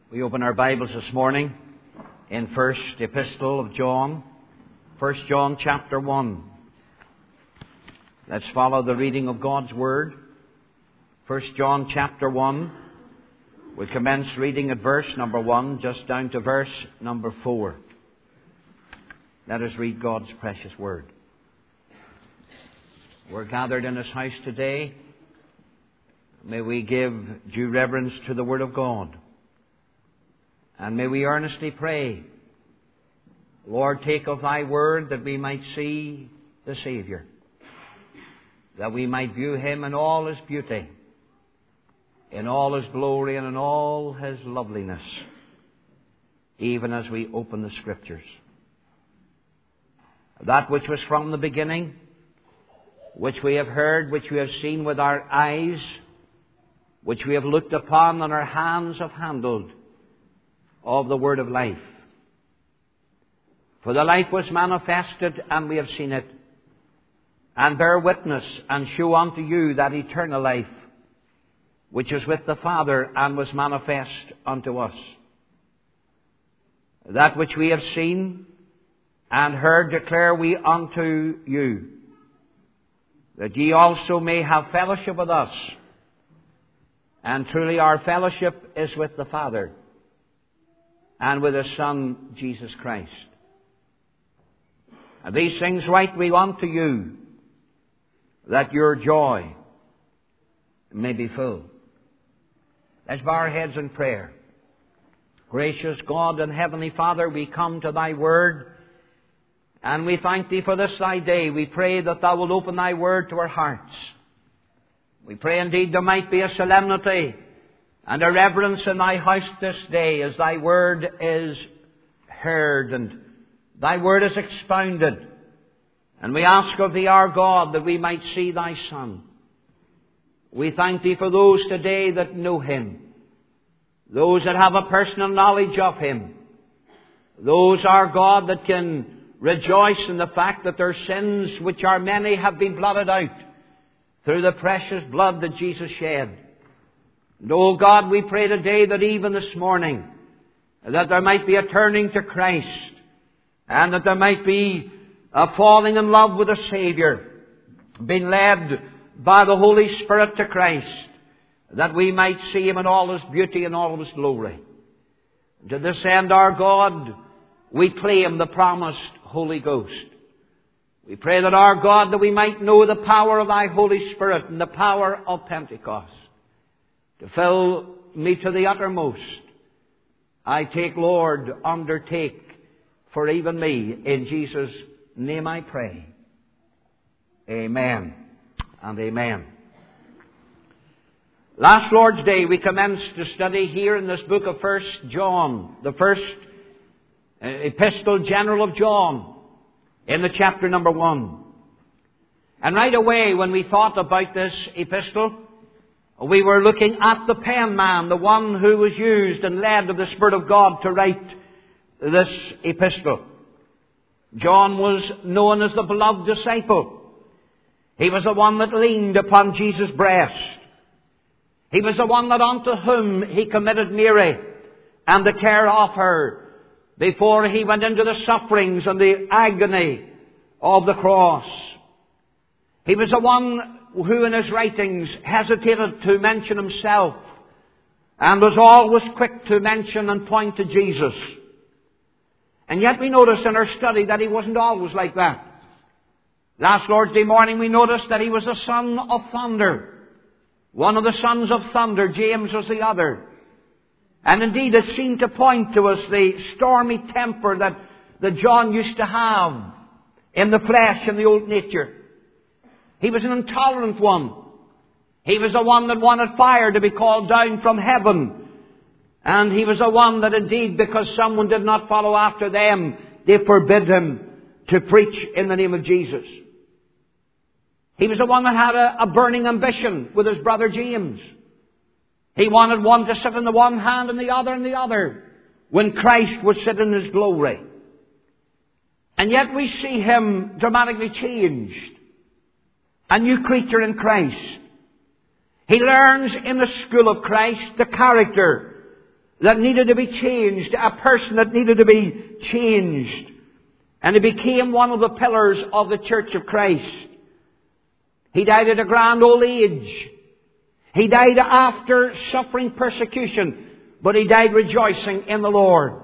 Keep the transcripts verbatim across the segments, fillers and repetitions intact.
We open our Bibles this morning in First Epistle of John, First John chapter one. Let's follow the reading of God's Word. First John chapter one. We'll commence reading at verse number one, just down to verse number four. Let us read God's precious Word. We're gathered in His house today. May we give due reverence to the Word of God. And may we earnestly pray, Lord, take of Thy Word that we might see the Saviour, that we might view Him in all His beauty, in all His glory, and in all His loveliness, even as we open the Scriptures. That which was from the beginning, which we have heard, which we have seen with our eyes, which we have looked upon and our hands have handled, of the Word of life. For the life was manifested, and we have seen it, and bear witness, and show unto you that eternal life, which is with the Father, and was manifest unto us. That which we have seen and heard declare we unto you, that ye also may have fellowship with us. And truly our fellowship is with the Father, and with His Son, Jesus Christ. And these things write we unto you, that your joy may be full. Let's bow our heads in prayer. Gracious God and Heavenly Father, we come to Thy Word, and we thank Thee for this Thy day. We pray that Thou wilt open Thy Word to our hearts. We pray indeed there might be a solemnity and a reverence in Thy house this day as Thy Word is heard and Thy Word is expounded. And we ask of Thee, our God, that we might see Thy Son. We thank Thee for those today that know Him, those that have a personal knowledge of Him, those, our God, that can rejoice in the fact that their sins, which are many, have been blotted out through the precious blood that Jesus shed. And, oh God, we pray today that even this morning, that there might be a turning to Christ, and that there might be a falling in love with the Saviour, being led by the Holy Spirit to Christ, that we might see Him in all His beauty and all of His glory. And to this end, our God, we claim the promised Holy Ghost. We pray that, our God, that we might know the power of Thy Holy Spirit and the power of Pentecost to fill me to the uttermost. I take, Lord, undertake for even me. In Jesus' name I pray. Amen and amen. Last Lord's Day we commenced to study here in this book of First John, the first epistle general of John, in the chapter number one. And right away when we thought about this epistle, we were looking at the pen man, the one who was used and led of the Spirit of God to write this epistle. John was known as the beloved disciple. He was the one that leaned upon Jesus' breast. He was the one that unto whom He committed Mary and the care of her before He went into the sufferings and the agony of the cross. He was the one who in his writings hesitated to mention himself and was always quick to mention and point to Jesus. And yet we noticed in our study that he wasn't always like that. Last Lord's Day morning we noticed that he was the son of thunder. One of the sons of thunder, James was the other. And indeed it seemed to point to us the stormy temper that, that John used to have in the flesh and the old nature. He was an intolerant one. He was the one that wanted fire to be called down from heaven. And he was the one that indeed, because someone did not follow after them, they forbid him to preach in the name of Jesus. He was the one that had a, a burning ambition with his brother James. He wanted one to sit in the one hand and the other in the other, when Christ would sit in His glory. And yet we see him dramatically changed. A new creature in Christ. He learns in the school of Christ the character that needed to be changed, a person that needed to be changed. And he became one of the pillars of the Church of Christ. He died at a grand old age. He died after suffering persecution, but he died rejoicing in the Lord.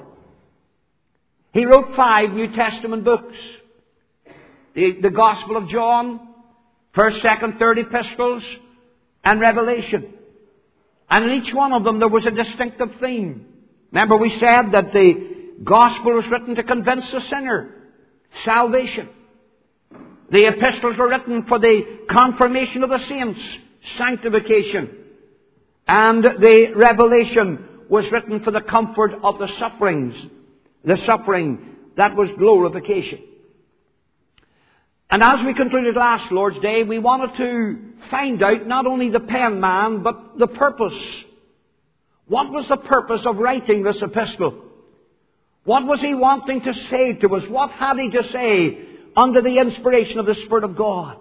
He wrote five New Testament books. The, the Gospel of John, First, Second, Third Epistles, and Revelation. And in each one of them there was a distinctive theme. Remember, we said that the Gospel was written to convince the sinner. Salvation. The epistles were written for the confirmation of the saints. Sanctification. And the Revelation was written for the comfort of the sufferings. The suffering, that was glorification. And as we concluded last Lord's Day, we wanted to find out not only the pen man, but the purpose. What was the purpose of writing this epistle? What was he wanting to say to us? What had he to say under the inspiration of the Spirit of God?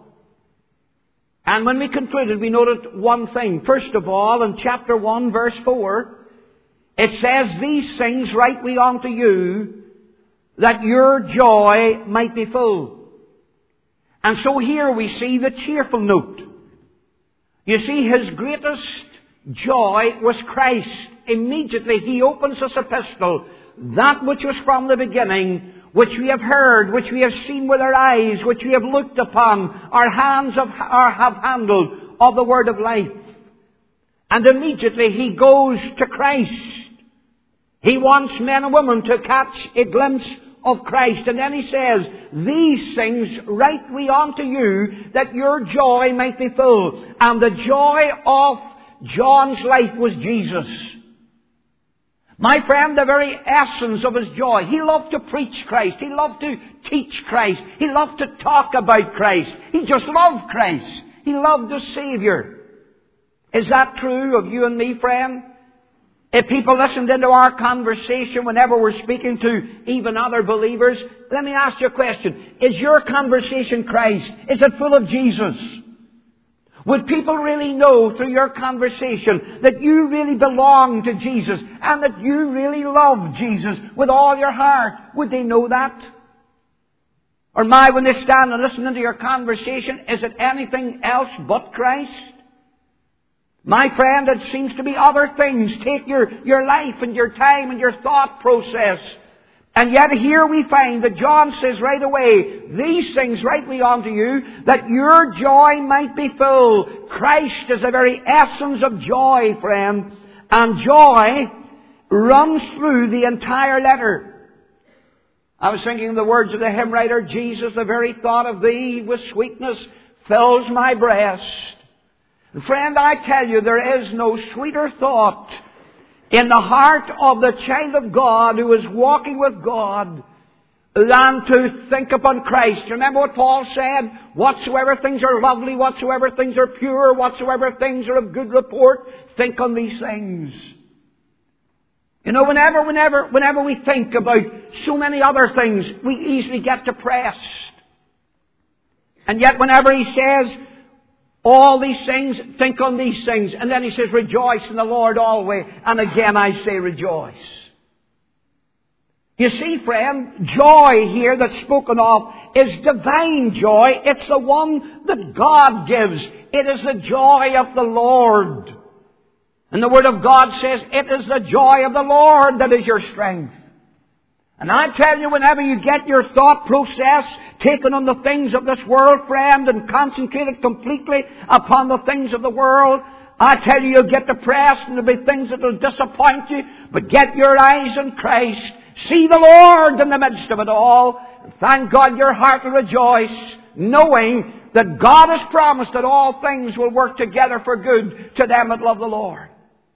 And when we concluded, we noted one thing. First of all, in chapter one, verse four, it says, "These things write we unto you, that your joy might be full." And so here we see the cheerful note. You see, his greatest joy was Christ. Immediately he opens this epistle, that which was from the beginning, which we have heard, which we have seen with our eyes, which we have looked upon, our hands have, are, have handled, of the word of life. And immediately he goes to Christ. He wants men and women to catch a glimpse of Christ. And then he says, "These things write we unto you, that your joy might be full." And the joy of John's life was Jesus. My friend, the very essence of his joy. He loved to preach Christ. He loved to teach Christ. He loved to talk about Christ. He just loved Christ. He loved the Savior. Is that true of you and me, friend? If people listened into our conversation whenever we're speaking to even other believers, let me ask you a question. Is your conversation Christ? Is it full of Jesus? Would people really know through your conversation that you really belong to Jesus and that you really love Jesus with all your heart? Would they know that? Or my, when they stand and listen into your conversation, is it anything else but Christ? My friend, it seems to be other things take your, your life and your time and your thought process. And yet here we find that John says right away, "These things write we unto you, that your joy might be full." Christ is the very essence of joy, friend. And joy runs through the entire letter. I was thinking of the words of the hymn writer, "Jesus, the very thought of Thee with sweetness fills my breast." Friend, I tell you, there is no sweeter thought in the heart of the child of God who is walking with God than to think upon Christ. Remember what Paul said? "Whatsoever things are lovely, whatsoever things are pure, whatsoever things are of good report, think on these things." You know, whenever, whenever, whenever we think about so many other things, we easily get depressed. And yet whenever he says, "All these things, think on these things," and then he says, "Rejoice in the Lord always." And again I say rejoice. You see, friend, joy here that's spoken of is divine joy. It's the one that God gives. It is the joy of the Lord. And the Word of God says, "It is the joy of the Lord that is your strength." And I tell you, whenever you get your thought process taken on the things of this world, friend, and concentrated completely upon the things of the world, I tell you, you'll get depressed and there'll be things that will disappoint you. But get your eyes on Christ. See the Lord in the midst of it all. And thank God your heart will rejoice, knowing that God has promised that all things will work together for good to them that love the Lord.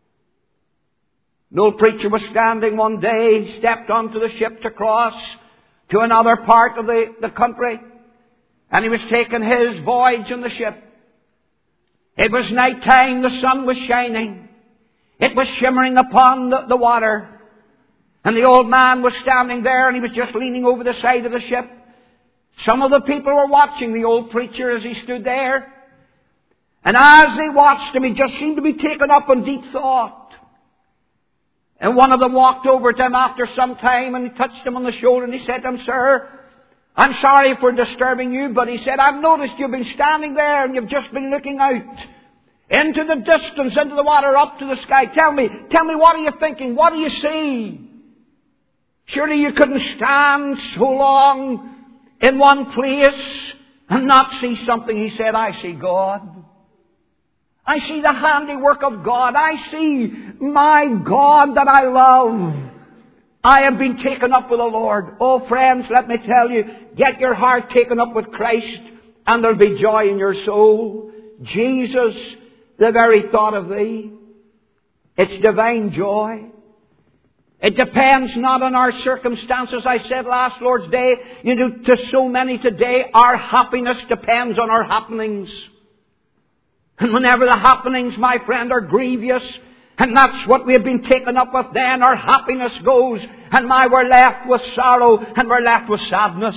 An old preacher was standing one day, he stepped onto the ship to cross to another part of the, the country, and he was taking his voyage on the ship. It was night time, the sun was shining, it was shimmering upon the, the water, and the old man was standing there and he was just leaning over the side of the ship. Some of the people were watching the old preacher as he stood there, and as they watched him, he just seemed to be taken up in deep thought. And one of them walked over to him after some time and he touched him on the shoulder and he said to him, "Sir, I'm sorry for disturbing you," but he said, "I've noticed you've been standing there and you've just been looking out into the distance, into the water, up to the sky. Tell me, tell me, what are you thinking? What do you see? Surely you couldn't stand so long in one place and not see something." He said, "I see God. I see the handiwork of God. I see my God that I love. I have been taken up with the Lord." Oh, friends, let me tell you, get your heart taken up with Christ and there'll be joy in your soul. Jesus, the very thought of thee. It's divine joy. It depends not on our circumstances. I said last Lord's Day, you know, to so many today, our happiness depends on our happenings. And whenever the happenings, my friend, are grievous, and that's what we have been taken up with, then our happiness goes, and my, we're left with sorrow, and we're left with sadness.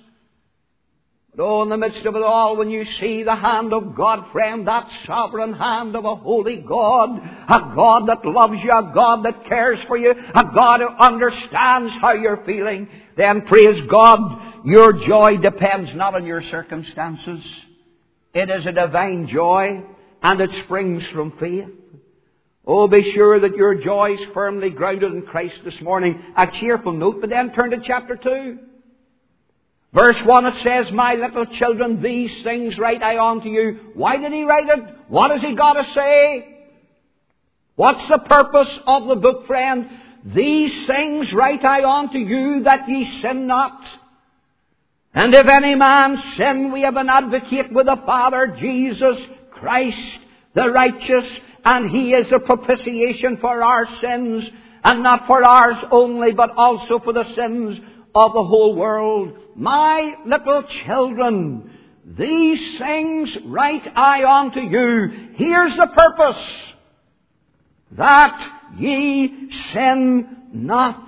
But oh, in the midst of it all, when you see the hand of God, friend, that sovereign hand of a holy God, a God that loves you, a God that cares for you, a God who understands how you're feeling, then praise God, your joy depends not on your circumstances. It is a divine joy, and it springs from faith. Oh, be sure that your joy is firmly grounded in Christ this morning. A cheerful note, but then turn to chapter two. Verse one, it says, "My little children, these things write I unto you." Why did he write it? What has he got to say? What's the purpose of the book, friend? "These things write I unto you, that ye sin not. And if any man sin, we have an advocate with the Father, Jesus Christ, the righteous, and He is a propitiation for our sins, and not for ours only, but also for the sins of the whole world. My little children, these things write I unto you." Here's the purpose: "that ye sin not."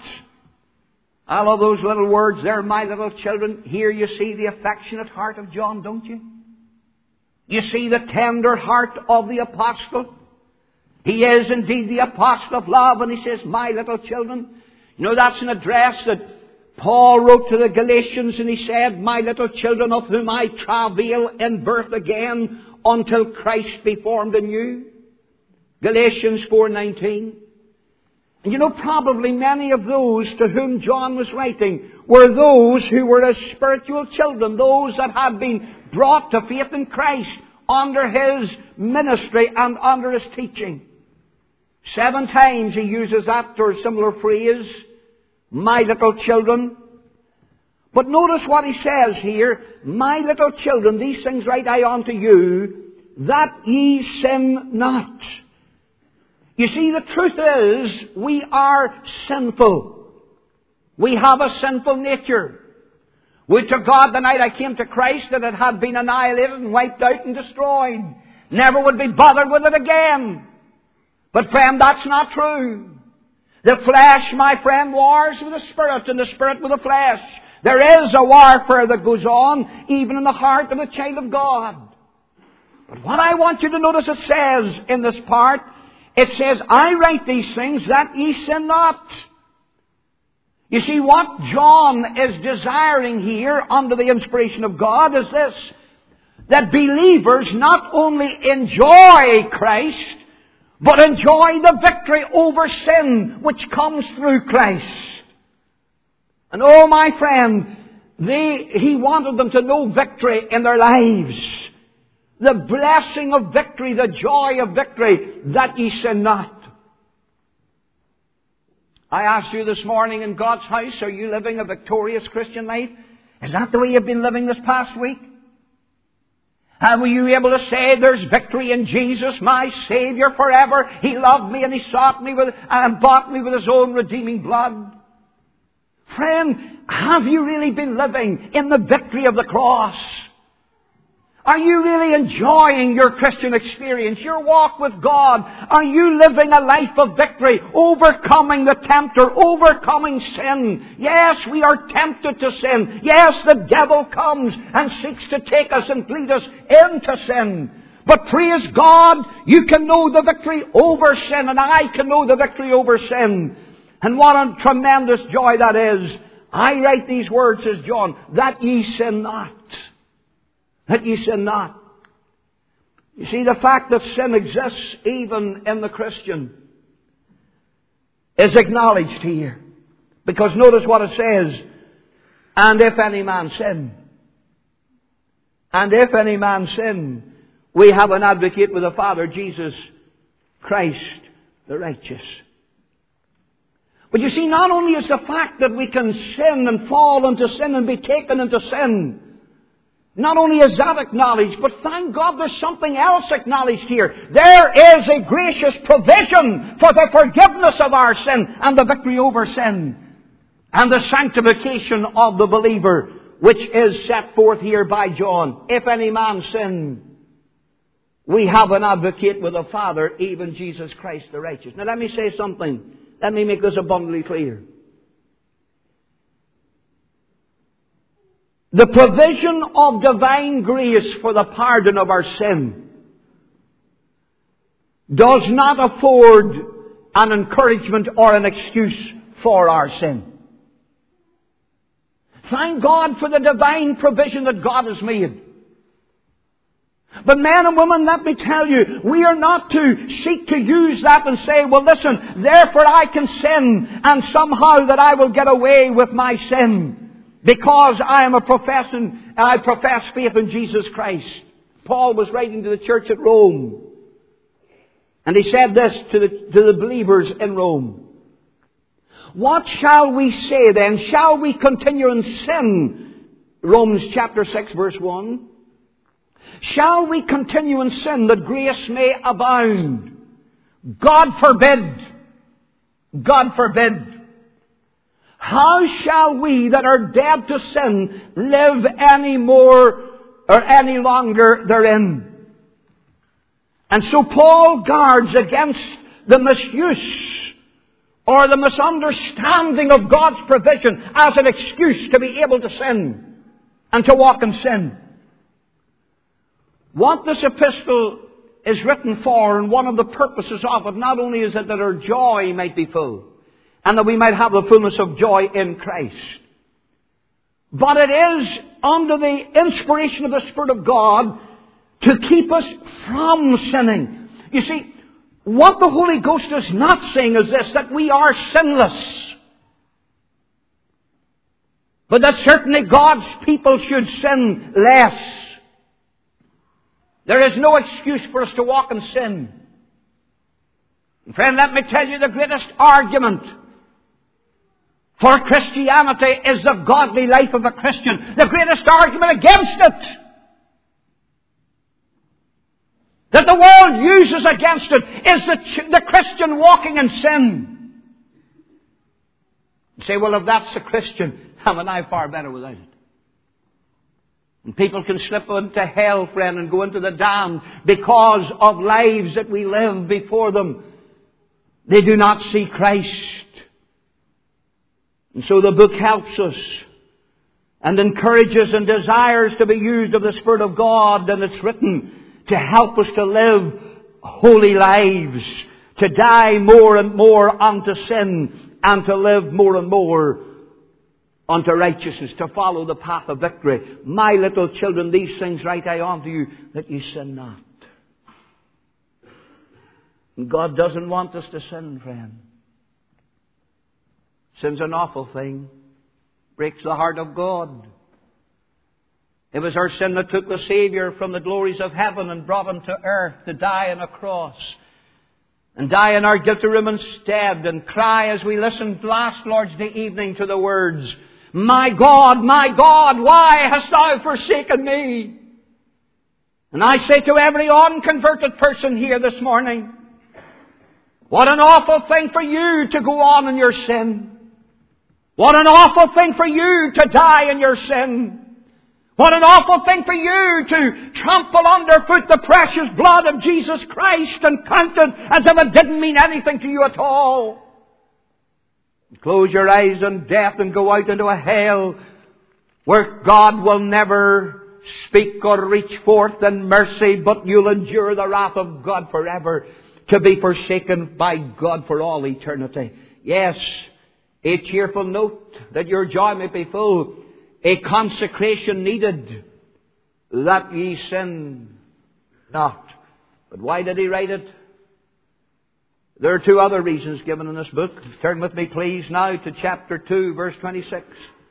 I love those little words there, "my little children." Here you see the affectionate heart of John, don't you? You see the tender heart of the apostle. He is indeed the apostle of love, and he says, "my little children." You know, that's an address that Paul wrote to the Galatians, and he said, "My little children, of whom I travail in birth again until Christ be formed in you." Galatians four nineteen. And you know, probably many of those to whom John was writing were those who were his spiritual children, those that had been brought to faith in Christ under his ministry and under his teaching. Seven times he uses that or a similar phrase, "my little children." But notice what he says here, "My little children, these things write I unto you, that ye sin not." You see, the truth is, we are sinful. We have a sinful nature. Would to God the night I came to Christ that it had been annihilated and wiped out and destroyed. Never would be bothered with it again. But friend, that's not true. The flesh, my friend, wars with the Spirit, and the Spirit with the flesh. There is a warfare that goes on, even in the heart of a child of God. But what I want you to notice it says in this part, it says, "I write these things that ye sin not." You see, what John is desiring here under the inspiration of God is this: that believers not only enjoy Christ, but enjoy the victory over sin which comes through Christ. And oh, my friend, they, he wanted them to know victory in their lives. The blessing of victory, the joy of victory, that ye sin not. I asked you this morning, in God's house, are you living a victorious Christian life? Is that the way you've been living this past week? And were you able to say, "There's victory in Jesus, my Savior, forever. He loved me and He sought me with, and bought me with His own redeeming blood"? Friend, have you really been living in the victory of the cross? Are you really enjoying your Christian experience, your walk with God? Are you living a life of victory, overcoming the tempter, overcoming sin? Yes, we are tempted to sin. Yes, the devil comes and seeks to take us and lead us into sin. But praise God, you can know the victory over sin, and I can know the victory over sin. And what a tremendous joy that is. I write these words, says John, that ye sin not. That ye sin not. You see, the fact that sin exists even in the Christian is acknowledged here. Because notice what it says. And if any man sin. And if any man sin, we have an advocate with the Father, Jesus Christ the righteous. But you see, not only is the fact that we can sin and fall into sin and be taken into sin, not only is that acknowledged, but thank God there's something else acknowledged here. There is a gracious provision for the forgiveness of our sin and the victory over sin and the sanctification of the believer, which is set forth here by John. If any man sin, we have an advocate with the Father, even Jesus Christ the righteous. Now let me say something. Let me make this abundantly clear. The provision of divine grace for the pardon of our sin does not afford an encouragement or an excuse for our sin. Thank God for the divine provision that God has made. But men and women, let me tell you, we are not to seek to use that and say, well listen, therefore I can sin and somehow that I will get away with my sin because I am a professing, I profess faith in Jesus Christ. Paul was writing to the church at Rome. And he said this to the, to the believers in Rome. What shall we say then? Shall we continue in sin? Romans chapter six verse one. Shall we continue in sin that grace may abound? God forbid. God forbid. How shall we that are dead to sin live any more or any longer therein? And so Paul guards against the misuse or the misunderstanding of God's provision as an excuse to be able to sin and to walk in sin. What this epistle is written for, and one of the purposes of it, not only is it that our joy might be full, and that we might have the fullness of joy in Christ, but it is under the inspiration of the Spirit of God to keep us from sinning. You see, what the Holy Ghost is not saying is this, that we are sinless, but that certainly God's people should sin less. There is no excuse for us to walk in sin. And friend, let me tell you, the greatest argument for Christianity is the godly life of a Christian. The greatest argument against it that the world uses against it is the, the Christian walking in sin. You say, well, if that's a Christian, haven't I far better without it? And people can slip into hell, friend, and go into the damned because of lives that we live before them. They do not see Christ. And so the book helps us and encourages and desires to be used of the Spirit of God, and it's written to help us to live holy lives, to die more and more unto sin, and to live more and more unto righteousness, to follow the path of victory. My little children, these things write I unto you, that ye sin not. And God doesn't want us to sin, friend. Sin's an awful thing. Breaks the heart of God. It was our sin that took the Savior from the glories of heaven and brought Him to earth to die on a cross. And die in our guilty room instead, and cry as we listened last Lord's Day evening to the words, My God, my God, why hast Thou forsaken me? And I say to every unconverted person here this morning, what an awful thing for you to go on in your sin. What an awful thing for you to die in your sin. What an awful thing for you to trample underfoot the precious blood of Jesus Christ and count it as if it didn't mean anything to you at all. Close your eyes on death and go out into a hell where God will never speak or reach forth in mercy, but you'll endure the wrath of God forever, to be forsaken by God for all eternity. Yes, A cheerful note, that your joy may be full. A consecration needed, that ye sin not. But why did he write it? There are two other reasons given in this book. Turn with me, please, now to chapter two, verse twenty-six.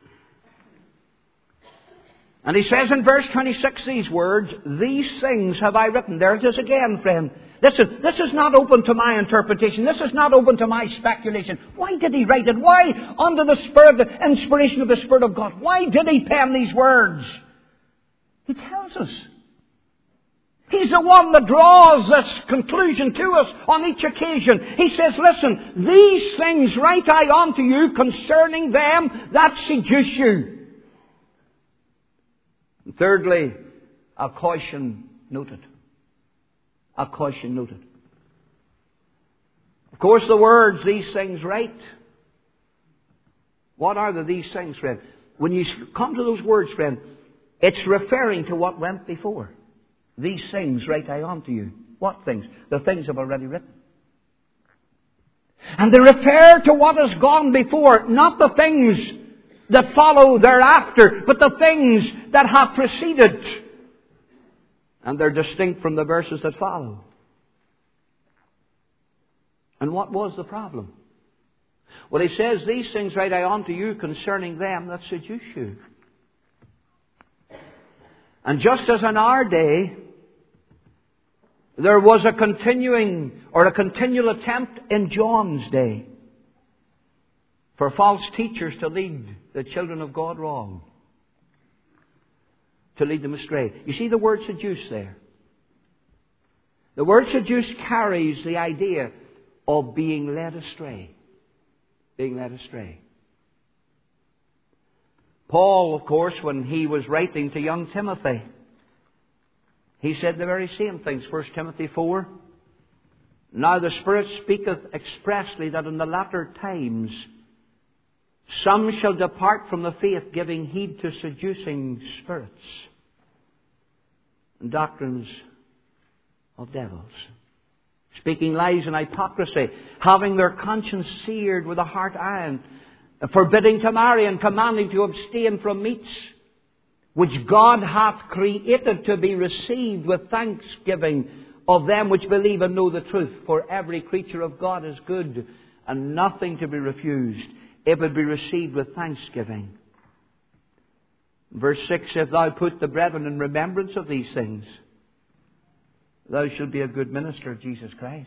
And he says in verse twenty-six these words, these things have I written. There it is again, friend. Listen, this is not open to my interpretation. This is not open to my speculation. Why did he write it? Why, under the Spirit, the inspiration of the Spirit of God, why did he pen these words? He tells us. He's the one that draws this conclusion to us on each occasion. He says, listen, these things write I unto you concerning them that seduce you. And thirdly, a caution noted. A caution noted. Of course, the words, these things write. What are the these things, friend? When you come to those words, friend, it's referring to what went before. These things write I unto you. What things? The things I've already written. And they refer to what has gone before, not the things that follow thereafter, but the things that have preceded. And they're distinct from the verses that follow. And what was the problem? Well, he says, these things write I unto you concerning them that seduce you. And just as in our day, there was a continuing or a continual attempt in John's day for false teachers to lead the children of God wrong, to lead them astray. You see the word seduce there. The word seduce carries the idea of being led astray. Being led astray. Paul, of course, when he was writing to young Timothy, he said the very same things. First Timothy four. Now the Spirit speaketh expressly that in the latter times some shall depart from the faith, giving heed to seducing spirits and doctrines of devils, speaking lies and hypocrisy, having their conscience seared with a hot iron, forbidding to marry and commanding to abstain from meats, which God hath created to be received with thanksgiving of them which believe and know the truth. For every creature of God is good, and nothing to be refused, if it be received with thanksgiving. Verse six, if thou put the brethren in remembrance of these things, thou shalt be a good minister of Jesus Christ.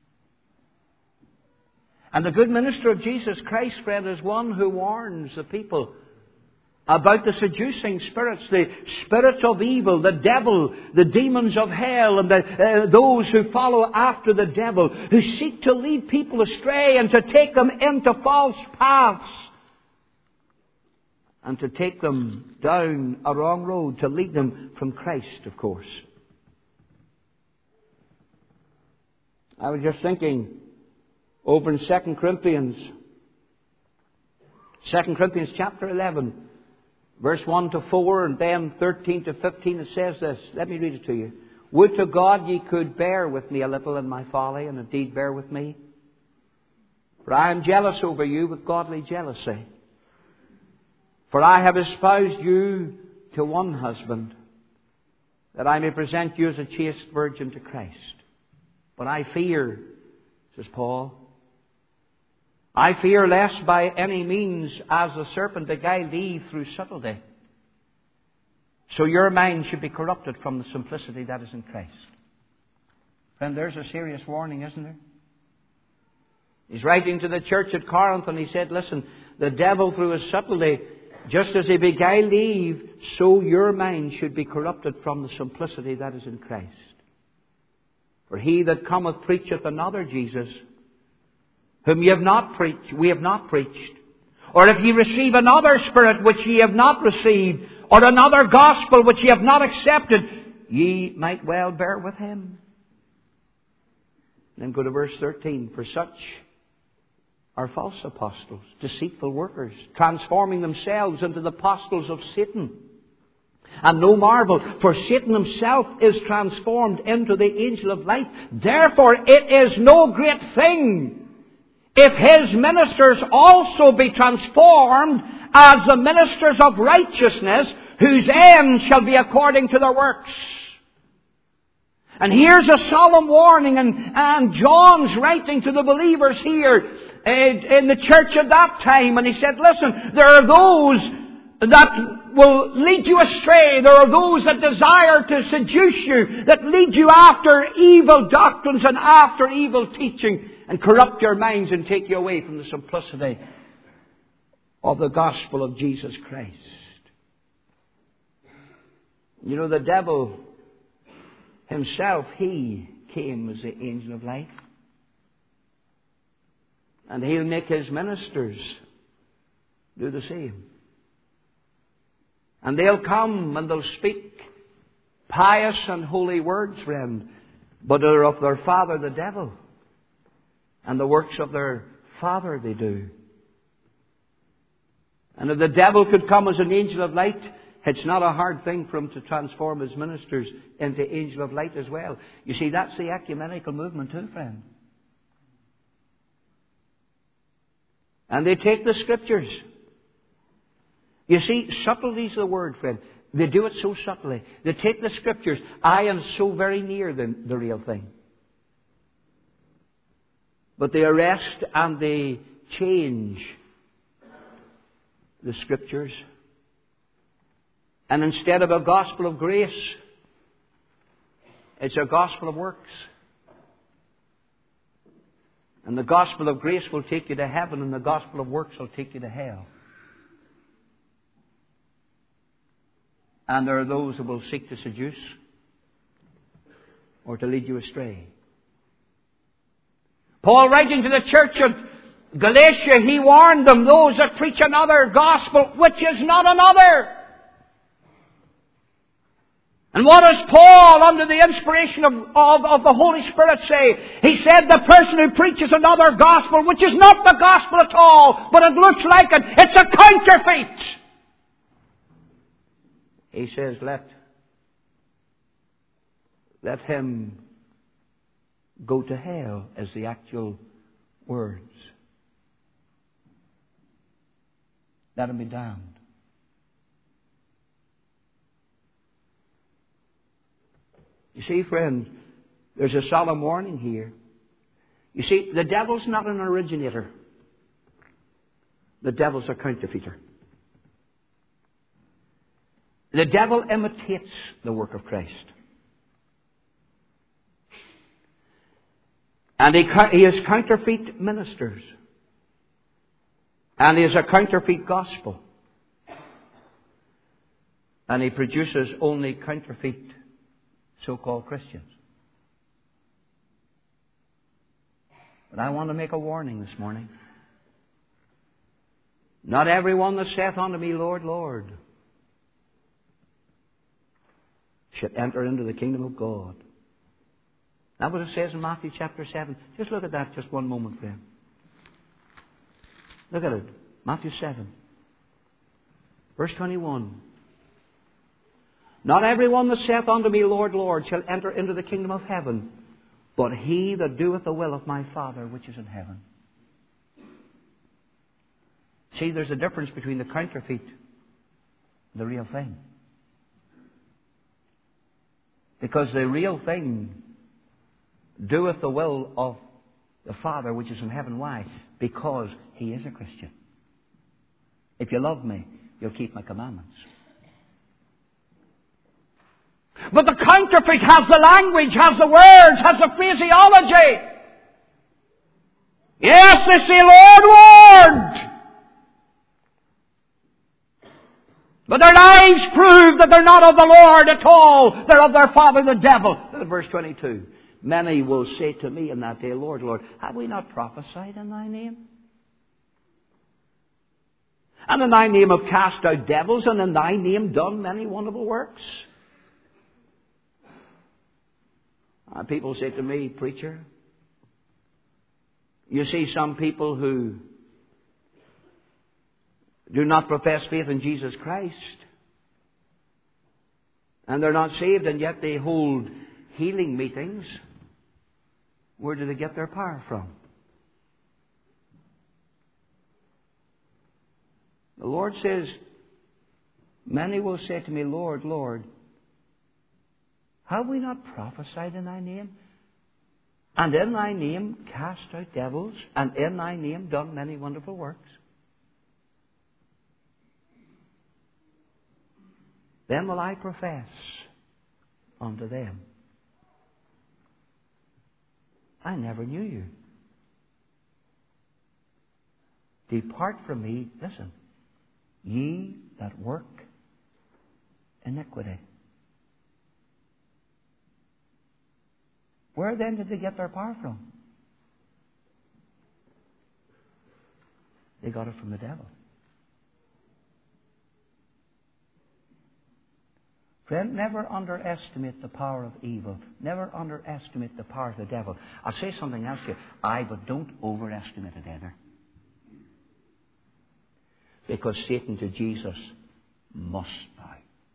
And the good minister of Jesus Christ, friend, is one who warns the people about the seducing spirits, the spirits of evil, the devil, the demons of hell, and the, uh, those who follow after the devil, who seek to lead people astray and to take them into false paths and to take them down a wrong road, to lead them from Christ, of course. I was just thinking over in Second Corinthians, Second Corinthians chapter eleven, verse one to four, and then thirteen to fifteen, it says this. Let me read it to you. Would to God ye could bear with me a little in my folly, and indeed bear with me. For I am jealous over you with godly jealousy. For I have espoused you to one husband, that I may present you as a chaste virgin to Christ. But I fear, says Paul, I fear lest by any means, as the serpent beguiled Eve through subtlety, so your mind should be corrupted from the simplicity that is in Christ. Friend, there's a serious warning, isn't there? He's writing to the church at Corinth, and he said, listen, the devil through his subtlety, just as he beguiled Eve, so your mind should be corrupted from the simplicity that is in Christ. For he that cometh preacheth another Jesus, whom ye have not preached, we have not preached. Or if ye receive another spirit which ye have not received, or another gospel which ye have not accepted, ye might well bear with him. Then go to verse thirteen. For such are false apostles, deceitful workers, transforming themselves into the apostles of Satan. And no marvel, for Satan himself is transformed into the angel of light. Therefore it is no great thing if His ministers also be transformed as the ministers of righteousness, whose end shall be according to their works. And here's a solemn warning, and, and John's writing to the believers here in the church at that time, and he said, listen, there are those that will lead you astray. There are those that desire to seduce you, that lead you after evil doctrines and after evil teaching, and corrupt your minds and take you away from the simplicity of the gospel of Jesus Christ. You know, the devil himself, he came as the angel of light. And he'll make his ministers do the same. And they'll come and they'll speak pious and holy words, friend, but they're of their father the devil. And the works of their father they do. And if the devil could come as an angel of light, it's not a hard thing for him to transform his ministers into angel of light as well. You see, that's the ecumenical movement too, friend. And they take the Scriptures. You see, subtlety is the word, friend. They do it so subtly. They take the Scriptures. I am so very near the, the real thing. But they arrest and they change the Scriptures. And instead of a gospel of grace, it's a gospel of works. And the gospel of grace will take you to heaven, and the gospel of works will take you to hell. And there are those who will seek to seduce or to lead you astray. Paul, writing to the church of Galatia, he warned them, those that preach another gospel, which is not another. And what does Paul, under the inspiration of, of, of the Holy Spirit, say? He said, the person who preaches another gospel, which is not the gospel at all, but it looks like it, it's a counterfeit. He says, let, let him go to hell, as the actual words. Let him be damned. You see, friend, there's a solemn warning here. You see, the devil's not an originator. The devil's a counterfeiter. The devil imitates the work of Christ. And he, he has counterfeit ministers. And he has a counterfeit gospel. And he produces only counterfeit so-called Christians. But I want to make a warning this morning. Not everyone that saith unto me, Lord, Lord, shall enter into the kingdom of God. That's what it says in Matthew chapter seven. Just look at that just one moment, friend. Look at it. Matthew seven. Verse twenty-one. Not everyone that saith unto me, Lord, Lord, shall enter into the kingdom of heaven, but he that doeth the will of my Father which is in heaven. See, there's a difference between the counterfeit and the real thing. Because the real thing doeth the will of the Father which is in heaven. Why? Because he is a Christian. If you love me, you'll keep my commandments. But the counterfeit has the language, has the words, has the phraseology. Yes, they say, Lord, Lord. But their lives prove that they're not of the Lord at all. They're of their father, the devil. Look at verse twenty-two. Many will say to me in that day, Lord, Lord, have we not prophesied in thy name? And in thy name have cast out devils, and in thy name done many wonderful works? And people say to me, preacher, you see some people who do not profess faith in Jesus Christ, and they're not saved, and yet they hold healing meetings. Where do they get their power from? The Lord says, many will say to me, Lord, Lord, have we not prophesied in thy name? And in thy name cast out devils, and in thy name done many wonderful works? Then will I profess unto them, I never knew you. Depart from me, listen, ye that work iniquity. Where then did they get their power from? They got it from the devil. Friend, never underestimate the power of evil. Never underestimate the power of the devil. I'll say something else here. Aye, but don't overestimate it either. Because Satan to Jesus must bow.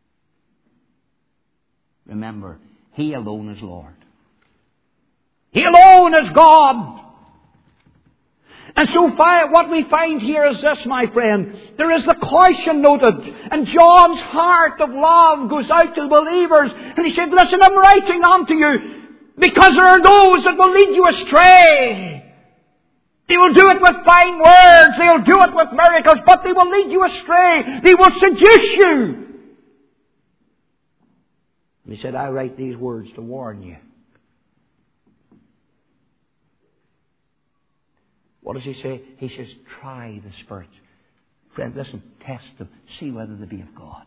Remember, He alone is Lord. He alone is God. And so fi- what we find here is this, my friend. There is a caution noted. And John's heart of love goes out to the believers. And he said, listen, I'm writing unto you because there are those that will lead you astray. They will do it with fine words. They will do it with miracles. But they will lead you astray. They will seduce you. And he said, I write these words to warn you. What does he say? He says, try the spirits. Friend, listen, test them. See whether they be of God.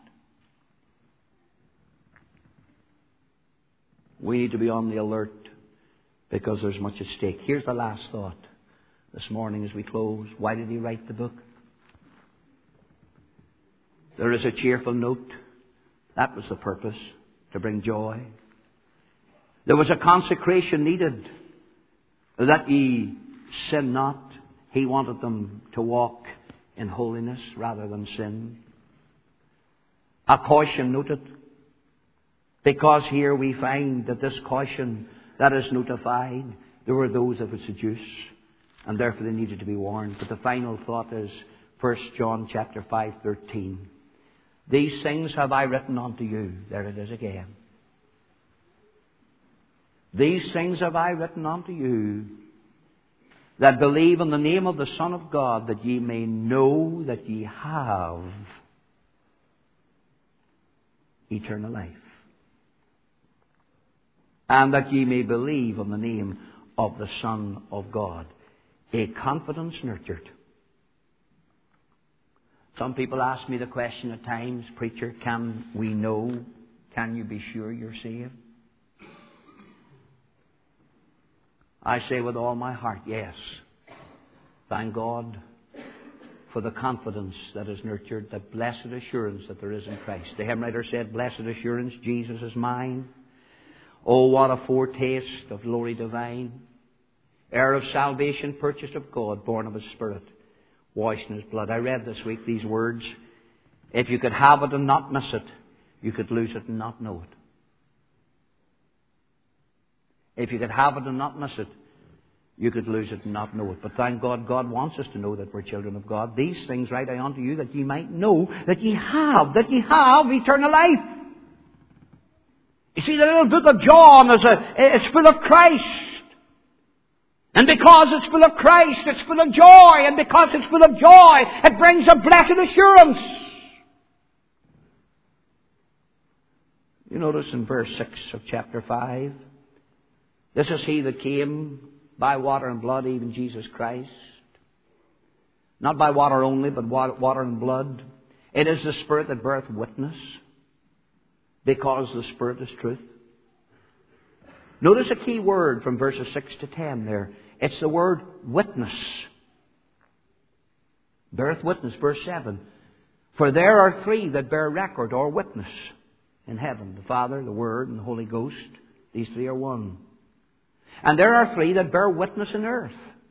We need to be on the alert because there's much at stake. Here's the last thought this morning as we close. Why did he write the book? There is a cheerful note. That was the purpose, to bring joy. There was a consecration needed, that ye sin not. He wanted them to walk in holiness rather than sin. A caution noted, because here we find that this caution that is notified, there were those that would seduce, and therefore they needed to be warned. But the final thought is First John chapter five, thirteen. These things have I written unto you. There it is again. These things have I written unto you, that believe in the name of the Son of God, that ye may know that ye have eternal life. And that ye may believe in the name of the Son of God. A confidence nurtured. Some people ask me the question at times, preacher, can we know, can you be sure you're saved? I say with all my heart, yes. Thank God for the confidence that is nurtured, that blessed assurance that there is in Christ. The hymn writer said, blessed assurance, Jesus is mine. Oh, what a foretaste of glory divine. Heir of salvation, purchased of God, born of His Spirit, washed in His blood. I read this week these words. If you could have it and not miss it, you could lose it and not know it. If you could have it and not miss it, you could lose it and not know it. But thank God, God wants us to know that we're children of God. These things write I unto you, that ye might know that ye have, that ye have eternal life. You see, the little book of John is a, it's full of Christ. And because it's full of Christ, it's full of joy. And because it's full of joy, it brings a blessed assurance. You notice in verse six of chapter five, this is He that came by water and blood, even Jesus Christ. Not by water only, but water and blood. It is the Spirit that beareth witness, because the Spirit is truth. Notice a key word from verses six to ten there. It's the word witness. Beareth witness, verse seven. For there are three that bear record or witness in heaven. The Father, the Word, and the Holy Ghost. These three are one. And there are three that bear witness in earth.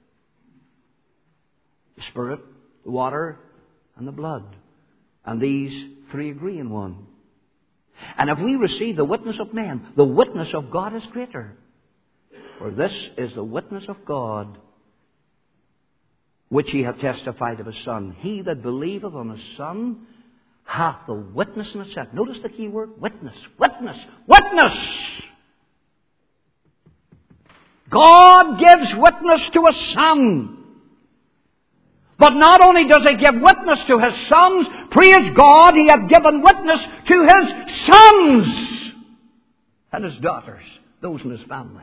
The Spirit, the water, and the blood. And these three agree in one. And if we receive the witness of men, the witness of God is greater. For this is the witness of God which he hath testified of his Son. He that believeth on his Son hath the witness in himself. Notice the key word, witness, witness, witness! God gives witness to his Son. But not only does he give witness to his sons, praise God, he hath given witness to his sons and his daughters, those in his family.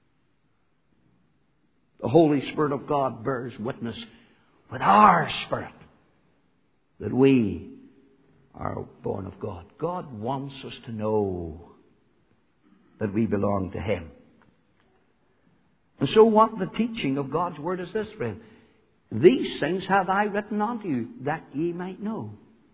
The Holy Spirit of God bears witness with our spirit that we are born of God. God wants us to know that we belong to him. And so what the teaching of God's Word is this, friend. These things have I written unto you, that ye might know.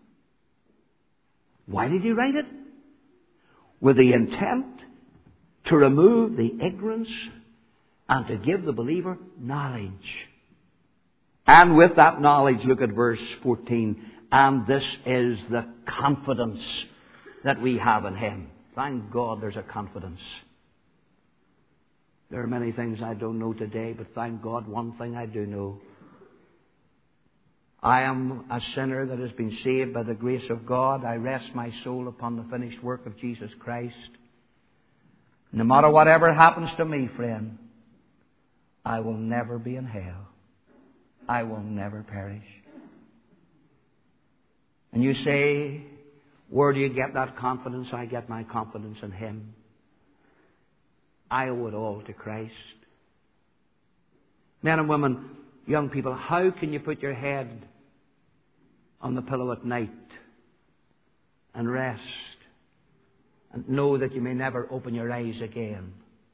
Why did he write it? With the intent to remove the ignorance and to give the believer knowledge. And with that knowledge, look at verse fourteen. And this is the confidence that we have in him. Thank God there's a confidence. There are many things I don't know today, but thank God one thing I do know. I am a sinner that has been saved by the grace of God. I rest my soul upon the finished work of Jesus Christ. No matter whatever happens to me, friend, I will never be in hell. I will never perish. And you say, where do you get that confidence? I get my confidence in him. I owe it all to Christ. Men and women, young people, how can you put your head on the pillow at night and rest and know that you may never open your eyes again?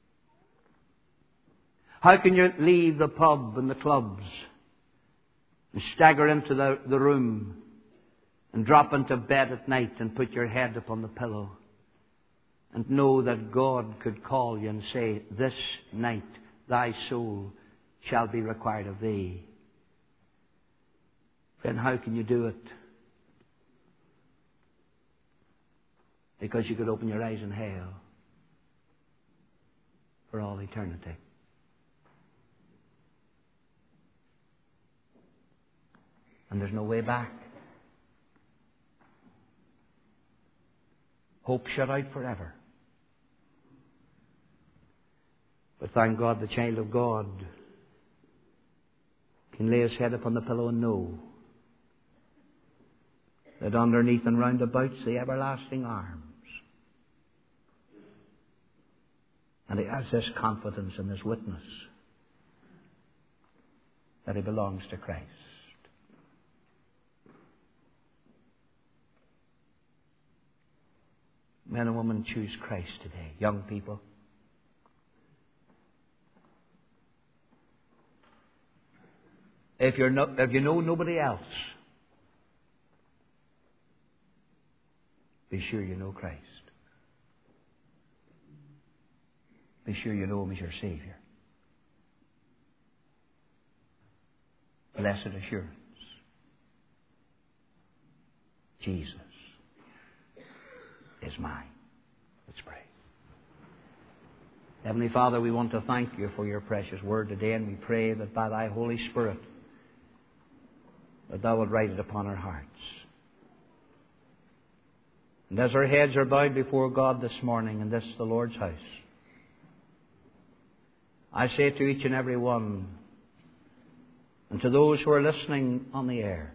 How can you leave the pub and the clubs and stagger into the, the room and drop into bed at night and put your head upon the pillow and know that God could call you and say, this night thy soul shall be required of thee? Then how can you do it? Because you could open your eyes in hell for all eternity. And there's no way back. Hope shut out forever. But thank God the child of God can lay his head upon the pillow and know that underneath and round about's the everlasting arms. And he has this confidence and this witness that he belongs to Christ. Men and women, choose Christ today. Young people, if you're no, if you know nobody else, be sure you know Christ. Be sure you know him as your Savior. Blessed assurance. Jesus is mine. Let's pray. Heavenly Father, we want to thank you for your precious word today, and we pray that by thy Holy Spirit that thou wilt write it upon our hearts. And as our heads are bowed before God this morning in this, the Lord's house, I say to each and every one, and to those who are listening on the air,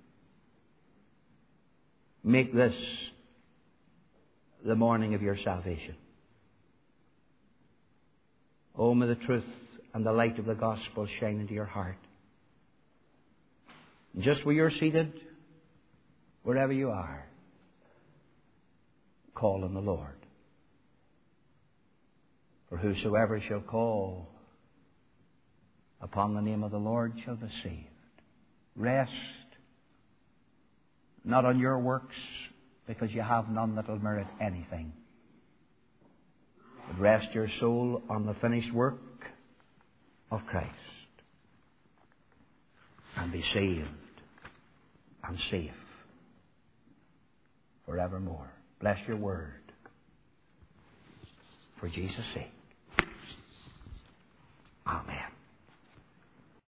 make this the morning of your salvation. Oh, may the truth and the light of the gospel shine into your heart. And just where you're seated, wherever you are, call on the Lord. For whosoever shall call upon the name of the Lord shall be saved. Rest not on your works, because you have none that will merit anything. But rest your soul on the finished work of Christ. And be saved and safe forevermore. Bless your word. For Jesus' sake. Amen.